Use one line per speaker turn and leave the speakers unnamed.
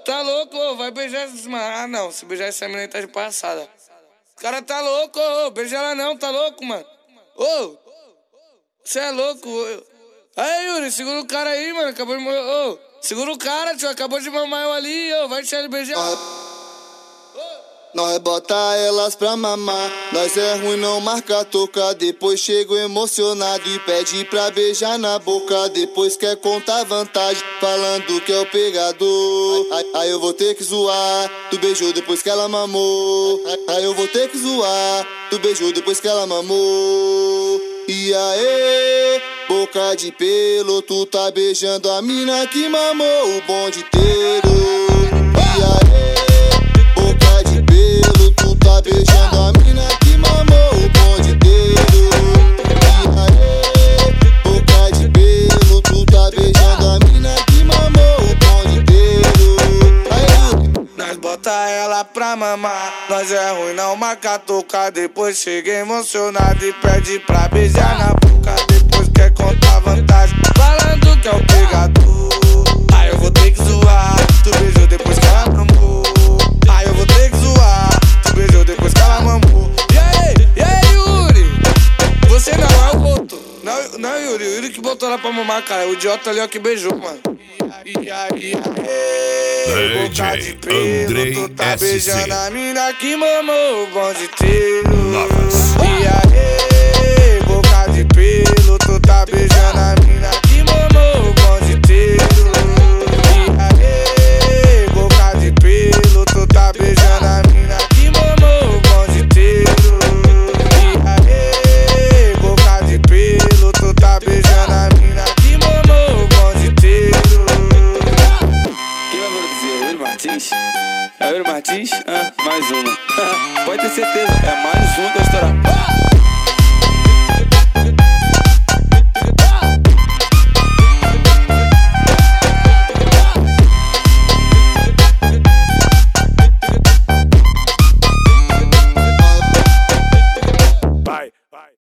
tá louco, ô, vai beijar essas mano. Ah, não, se beijar essa menina aí tá de passada. O cara tá louco, ô, beija ela não, tá louco, mano. Ô, você é louco. Aí, Yuri, segura o cara aí, mano, acabou de morrer. Ô, segura o cara, tio, acabou de mamar eu ali, ô, vai deixar ele beijar.
Nós bota elas pra mamar. Nós é ruim, não marca toca. Depois chego emocionado e pede pra beijar na boca. Depois quer contar vantagem, falando que é o pegador. Aí eu vou ter que zoar. Tu beijou depois que ela mamou. Aí eu vou ter que zoar. Tu beijou depois que ela mamou. E aí, boca de pelo, tu tá beijando a mina que mamou o bonde inteiro. E aí, boca de pelo, tu tá beijando a mina que mamou o bonde inteiro. E aí, boca de pelo, tu tá beijando a mina que mamou o bonde inteiro. Aí,
nós bota ela pra mamar. Nós é ruim, não marca toca. Depois chega emocionado e pede pra beijar na boca. Depois quer contar vantagem, falando que é o pegador. Aí eu vou ter que zoar. Tu beijou depois que ela mamou. Aí eu vou ter que zoar. Tu beijou depois que ela mamou. E aí, Yuri? Você não é o outro. Não, Yuri, o Yuri que botou ela pra mamar, cara. O idiota ali, ó, que beijou, mano. E aí, boca de pelo, tu tá beijando a mina que mamou o bonde inteiro. E aí, boca de pelo, tu tá beijando a mina que mamou o bonde inteiro. E aí, boca de pelo, tu tá beijando a mina que mamou o bonde inteiro. E aí, boca de pelo, tu tá beijando a mina que mamou o bonde inteiro.
Quem vai produzir? É o Yuri Martins? É o Yuri Martins? Ah, mais uma. Pode ter certeza, é mais uma que eu vou estourar.